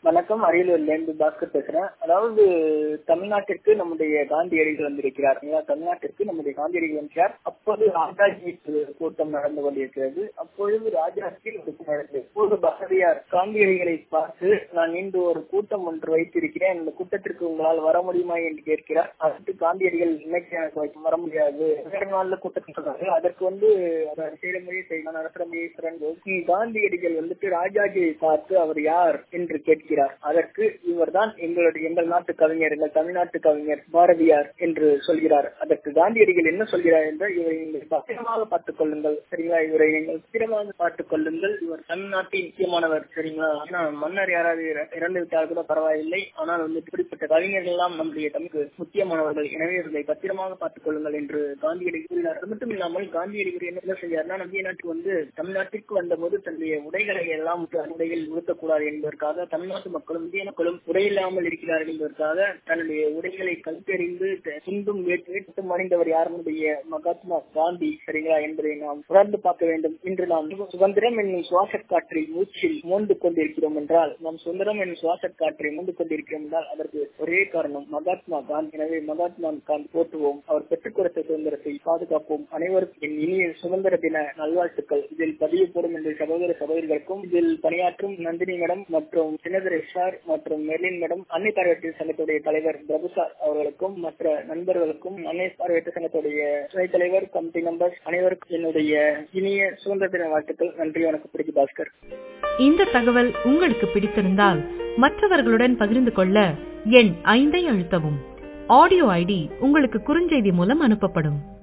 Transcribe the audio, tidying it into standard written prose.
வணக்கம். அரியலூர்ல இருந்து பாஸ்கர் பேசுறேன். அதாவது தமிழ்நாட்டிற்கு நம்முடைய காந்தியடிகள் வந்திருக்கிறார். தமிழ்நாட்டிற்கு நம்முடைய காந்தியடிகள் வந்திருக்கிறார். அப்போது ராஜாஜி கூட்டம் நடந்து கொண்டிருக்கிறது. அப்பொழுது ராஜாஜி ஒரு பாரதியார் காந்தியடிகளை பார்த்து, நான் இன்று ஒரு கூட்டம் ஒன்று வைத்திருக்கிறேன், இந்த கூட்டத்திற்கு உங்களால் வர முடியுமா என்று கேட்கிறார். அதற்கு காந்தியடிகள் இன்னைக்கு எனக்கு வர முடியாது, வேறு நாள்ல கூட்டத்தில் சொல்றாரு. அதற்கு காந்தியடிகள் ராஜாஜியை பார்த்து அவர் யார் என்று கேட்கிறார். அதற்கு இவர்தான் எங்கள் நாட்டு கவிஞர், எங்கள் தமிழ்நாட்டு கவிஞர் பாரதியார் என்று சொல்கிறார். அதற்கு காந்தியடிகள் என்ன சொல்கிறார் என்றால், இவரை நீங்கள் பத்திரமாக பார்த்துக் கொள்ளுங்கள், சரிங்களா, இவரை நீங்கள் பத்திரமாக பார்த்துக் கொள்ளுங்கள், இவர் தமிழ்நாட்டின் முக்கியமானவர், சரிங்களா. ஏன்னா மன்னர் யாராவது இறந்து விட்டால் கூட பரவாயில்லை, ஆனால் இப்படிப்பட்ட கவிஞர்கள் எல்லாம் நம்முடைய தமிழுக்கு முக்கியமானவர்கள், எனவே இவர்களை பத்திரமாக பார்த்துக் கொள்ளுங்கள் என்று காந்தியடிகள் கூறினார். அது மட்டும் இல்லாமல் காந்தியடிகள் என்ன செய்யார்னா, நம்முடைய நாட்டுக்கு தமிழ்நாட்டிற்கு வந்தபோது தன்னுடைய உடைகளை எல்லாம் உடைகள் உடுத்தக்கூடாது என்பதற்காக, தமிழ்நாட்டு மக்களும் இந்திய மக்களும் உடையில்லாமல் இருக்கிறார்கள் என்பதற்காக தன்னுடைய உடைகளை கல்பெறிந்து துண்டும் வேட்டு மறைந்தவர் யாருடைய மகாத்மா காந்தி, சரிங்களா, என்பதை நாம் உணர்ந்து பார்க்க வேண்டும். இன்று நாம் சுதந்திரம் என்னும் சுவாச காற்றை மூச்சில் மோந்து கொண்டிருக்கிறோம் என்றால், நாம் சுதந்திரம் என்னும் சுவாச காற்றை மோந்து கொண்டிருக்கிறோம் என்றால் அதற்கு ஒரே காரணம் மகாத்மா காந்தி. எனவே மகாத்மா காந்தி போற்றுவோம், அவர் பெற்றுக் கொடுத்த சுதந்திரத்தை பாதுகாப்போம். அனைவருக்கும் என் இனிய சுதந்திர தின நல்வாழ்த்துக்கள். இதில் பதிவு போடும் என்ற சகோதர சகோதரிகளுக்கும், இதில் பணியாற்றும் நந்தினி மேடம் மற்றும் சின்னதரேஷ் சார் மற்றும் மெர்லின் மேடம், அன்னை பார்வையற்ற சங்கத்துடைய தலைவர் பிரபு சார் அவர்களுக்கும் மற்ற நண்பர்களுக்கும், அன்னை பார்வையற்ற சங்கத்துடைய துணைத் தலைவர், கமிட்டி மெம்பர்ஸ் அனைவருக்கும் என்னுடைய இனிய சுதந்திர தின வாழ்த்துக்கள். நன்றி, வணக்கம். பிடிக்கு பாஸ்கர். இந்த தகவல் உங்களுக்கு பிடித்திருந்தால் மற்றவர்களுடன் பகிர்ந்து கொள்ள எண் 5 அழுத்தவும். ஆடியோ ஐடி உங்களுக்கு குறுஞ்செய்தி மூலம் அனுப்பப்படும்.